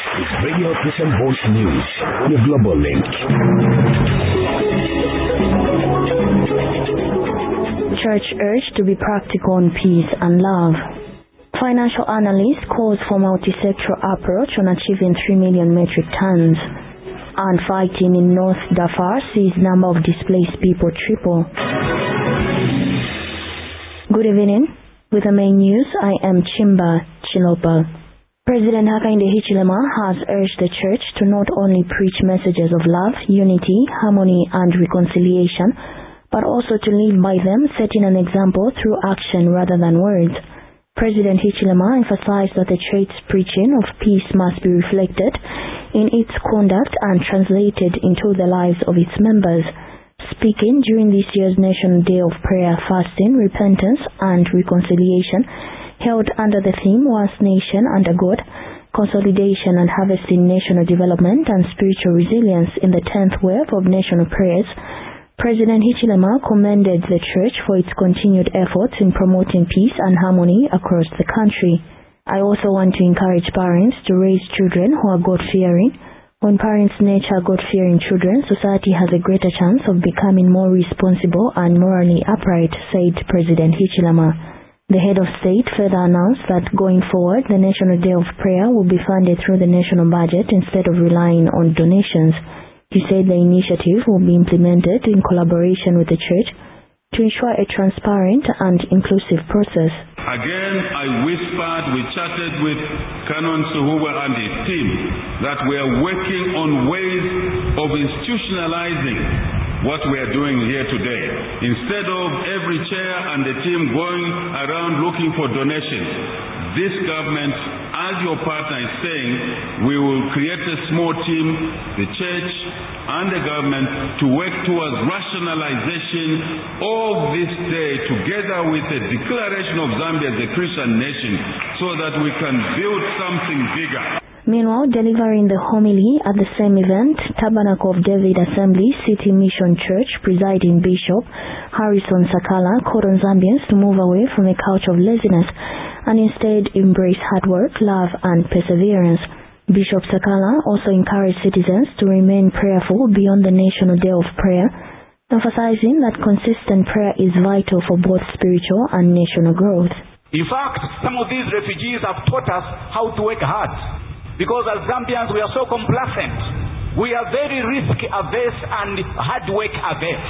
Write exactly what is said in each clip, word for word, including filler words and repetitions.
is Radio Christian Voice News on your global link. Church urged to be practical on peace and love. Financial analyst calls for multi-sectoral approach on achieving three million metric tons. And fighting in North Darfur sees number of displaced people triple. Good evening. With the main news, I am Chimba Chilopa. President Hakainde Hichilema has urged the church to not only preach messages of love, unity, harmony, and reconciliation, but also to live by them, setting an example through action rather than words. President Hichilema emphasized that the church's preaching of peace must be reflected in its conduct and translated into the lives of its members. Speaking during this year's National Day of Prayer, Fasting, Repentance, and Reconciliation, held under the theme Once Nation Under God, Consolidation and Harvesting National Development and Spiritual Resilience in the tenth Wave of National Prayers, President Hichilema commended the church for its continued efforts in promoting peace and harmony across the country. I also want to encourage parents to raise children who are God-fearing. When parents nurture God-fearing children, society has a greater chance of becoming more responsible and morally upright, said President Hichilema. The head of state further announced that going forward, the National Day of Prayer will be funded through the national budget instead of relying on donations. He said the initiative will be implemented in collaboration with the church to ensure a transparent and inclusive process. Again, I whispered, we chatted with Canon Suhuba and his team that we are working on ways of institutionalizing what we are doing here today. Instead of every chair and the team going around looking for donations, this government, as your partner is saying, we will create a small team, the church and the government, to work towards rationalization of this day together with the declaration of Zambia as a Christian nation so that we can build something bigger. Meanwhile, delivering the homily at the same event, Tabernacle of David Assembly City Mission Church presiding Bishop Harrison Sakala called on Zambians to move away from a culture of laziness and instead embrace hard work, love, and perseverance. Bishop Sakala also encouraged citizens to remain prayerful beyond the National Day of Prayer, emphasizing that consistent prayer is vital for both spiritual and national growth. In fact, some of these refugees have taught us how to work hard. Because as Zambians, we are so complacent. We are very risk-averse and hard work-averse.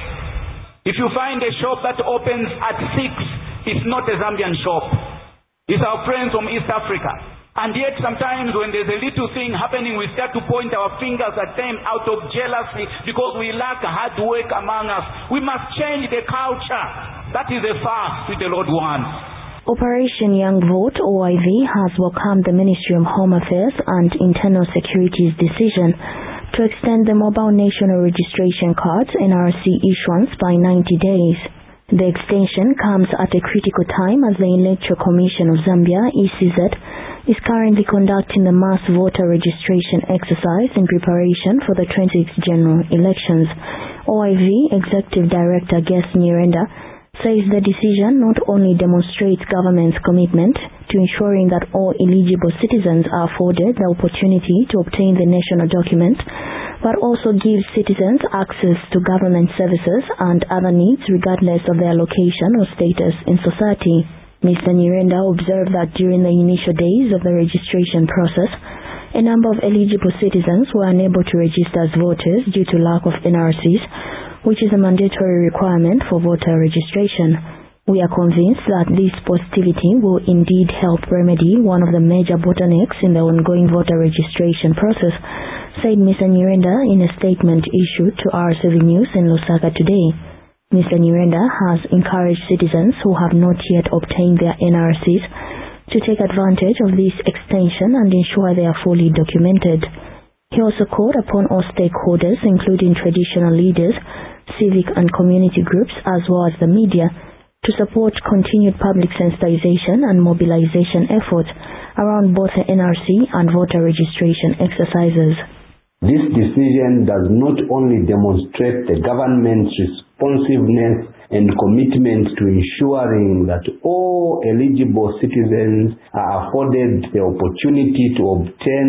If you find a shop that opens at six, it's not a Zambian shop. It's our friends from East Africa. And yet sometimes when there's a little thing happening, we start to point our fingers at them out of jealousy because we lack hard work among us. We must change the culture. That is a fast which the Lord wants. Operation Young Vote O I V has welcomed the Ministry of Home Affairs and Internal Security's decision to extend the mobile national registration cards N R C issuance by ninety days. The extension comes at a critical time as the Electoral Commission of Zambia, E C Z, is currently conducting the mass voter registration exercise in preparation for the twenty-sixth general elections. O I V Executive Director Ges Nyirenda says the decision not only demonstrates government's commitment to ensuring that all eligible citizens are afforded the opportunity to obtain the national document, but also gives citizens access to government services and other needs regardless of their location or status in society. Mister Nyirenda observed that during the initial days of the registration process, a number of eligible citizens were unable to register as voters due to lack of N R Cs, which is a mandatory requirement for voter registration. We are convinced that this positivity will indeed help remedy one of the major bottlenecks in the ongoing voter registration process, said Mister Nyirenda in a statement issued to R seven News in Lusaka today. Mister Nyirenda has encouraged citizens who have not yet obtained their N R Cs to take advantage of this extension and ensure they are fully documented. He also called upon all stakeholders, including traditional leaders, civic and community groups, as well as the media, to support continued public sensitization and mobilization efforts around both the N R C and voter registration exercises. This decision does not only demonstrate the government's responsiveness and commitment to ensuring that all eligible citizens are afforded the opportunity to obtain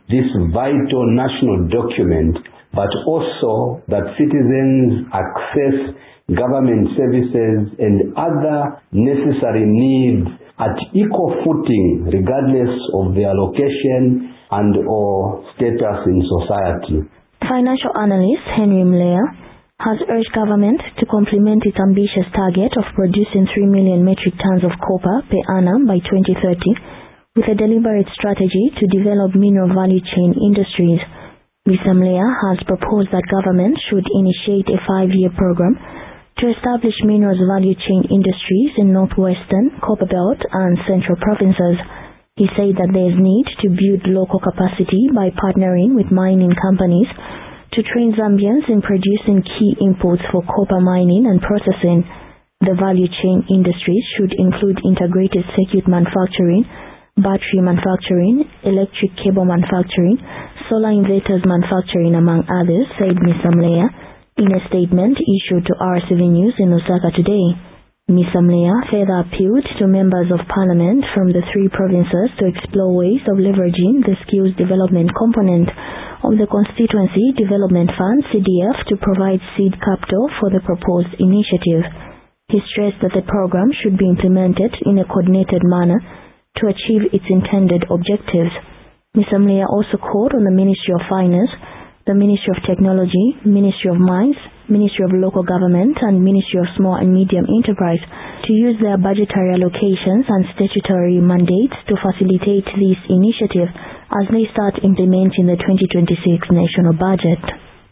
this vital national document, but also that citizens access government services and other necessary needs at equal footing regardless of their location and or status in society. Financial analyst Henry Mlea has urged government to complement its ambitious target of producing three million metric tons of copper per annum by twenty thirty with a deliberate strategy to develop mineral value chain industries. Mister Mlea has proposed that government should initiate a five-year program to establish minerals value chain industries in northwestern, Copperbelt and central provinces. He said that there is need to build local capacity by partnering with mining companies to train Zambians in producing key inputs for copper mining and processing. The value chain industries should include integrated circuit manufacturing, battery manufacturing, electric cable manufacturing, solar inverters manufacturing, among others, said Mister Mlea in a statement issued to R C V News in Lusaka today. Mister Mlea further appealed to members of parliament from the three provinces to explore ways of leveraging the skills development component of the Constituency Development Fund C D F to provide seed capital for the proposed initiative. He stressed that the program should be implemented in a coordinated manner to achieve its intended objectives. Mister Mlea also called on the Ministry of Finance, the Ministry of Technology, Ministry of Mines, Ministry of Local Government and Ministry of Small and Medium Enterprise to use their budgetary allocations and statutory mandates to facilitate this initiative as they start implementing the twenty twenty-six national budget.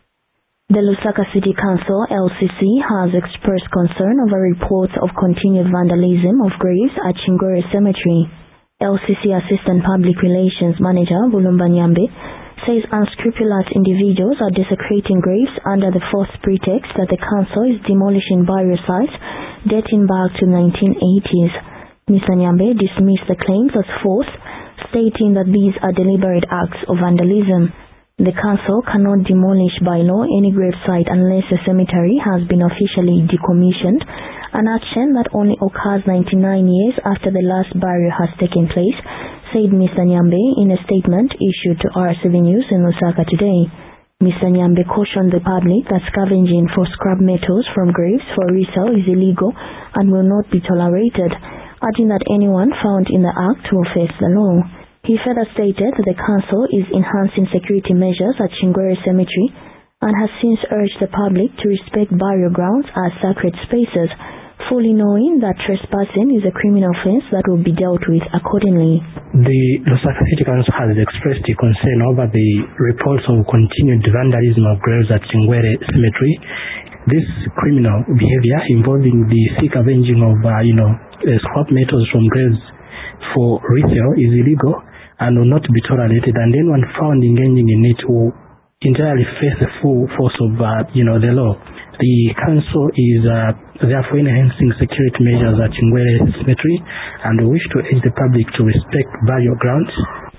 The Lusaka City Council, L C C, has expressed concern over reports of continued vandalism of graves at Chingwere Cemetery. L C C Assistant Public Relations Manager Bulumba Nyambe says unscrupulous individuals are desecrating graves under the false pretext that the council is demolishing burial sites dating back to nineteen eighties. Mister Nyambe dismissed the claims as false, stating that these are deliberate acts of vandalism. The council cannot demolish by law any gravesite unless the cemetery has been officially decommissioned, an action that only occurs ninety-nine years after the last burial has taken place, said Mister Nyambe in a statement issued to R C V News in Lusaka today. Mister Nyambe cautioned the public that scavenging for scrap metals from graves for resale is illegal and will not be tolerated, adding that anyone found in the act will face the law. He further stated that the council is enhancing security measures at Chingwere Cemetery and has since urged the public to respect burial grounds as sacred spaces, fully knowing that trespassing is a criminal offense that will be dealt with accordingly. The Lusaka City Council has expressed a concern over the reports of continued vandalism of graves at Chingwere Cemetery. This criminal behavior involving the sick avenging of uh, you know, uh, scrap metals from graves for resale is illegal and will not be tolerated, and anyone found engaging in it will entirely face the full force of uh, you know, the law. The council is uh, therefore enhancing security measures at Chingwere Cemetery and we wish to urge the public to respect burial grounds.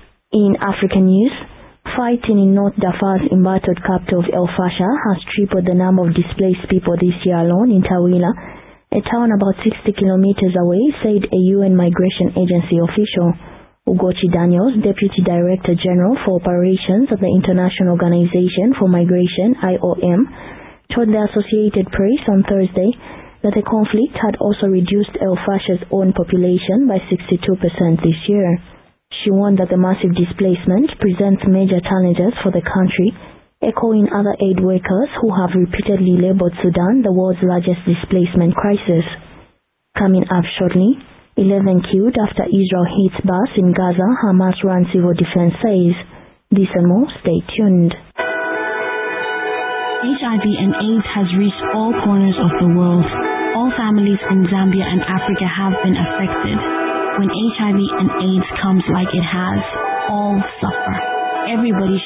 In African news, fighting in North Darfur's embattled capital of El Fasher has tripled the number of displaced people this year alone in Tawila, a town about sixty kilometers away, said a U N Migration Agency official. Ugochi Daniels, Deputy Director General for Operations at the International Organization for Migration, I O M, told the Associated Press on Thursday that the conflict had also reduced El Fasher's own population by sixty-two percent this year. She warned that the massive displacement presents major challenges for the country, echoing other aid workers who have repeatedly labeled Sudan the world's largest displacement crisis. Coming up shortly, eleven killed after Israel hits bus in Gaza, Hamas run civil defense says. This and more, stay tuned. H I V and AIDS has reached all corners of the world. All families in Zambia and Africa have been affected. When H I V and AIDS comes like it has, all suffer. Everybody